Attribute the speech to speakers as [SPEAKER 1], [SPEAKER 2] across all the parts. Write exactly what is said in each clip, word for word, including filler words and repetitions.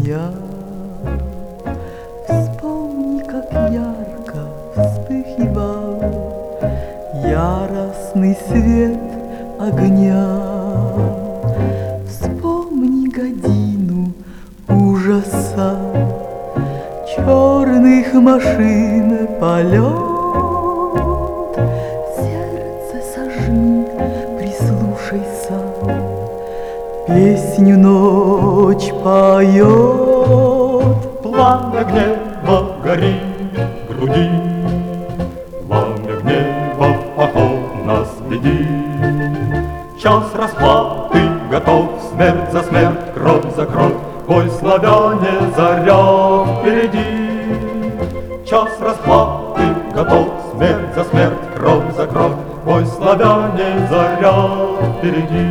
[SPEAKER 1] огня. Вспомни, как ярко вспыхивал яростный свет огня. Вспомни годину ужаса, черных машин полет. Сердце сожми, прислушайся, песню ночь поет.
[SPEAKER 2] Пламя гнева горит в груди, пламя гнева в поход нас веди. Час расплаты готов, смерть за смерть, кровь за кровь, бой славяне, заря впереди. Час расплаты готов, смерть за смерть, кровь за кровь, бой славяне, заря впереди.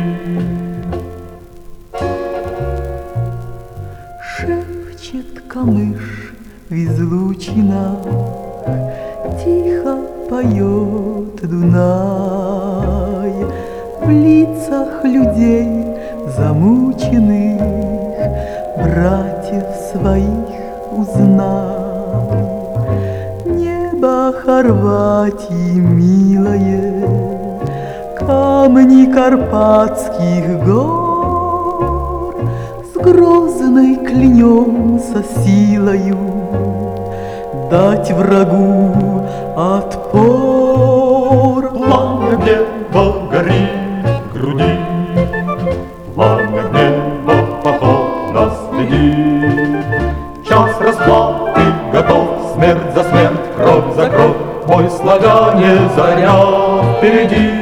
[SPEAKER 1] Шепчет камыш в излучинах, тихо поет Дунай. В лицах людей замученных братьев своих узнал. Небо Хорватии милое, камни карпатских гор, с грозной клянемся силою дать врагу отпор.
[SPEAKER 2] Пламя гнева горит в груди, пламя гнева в поход нас веди. Час расплаты готов, смерть за смерть, кровь за кровь, бой славяне, заря впереди.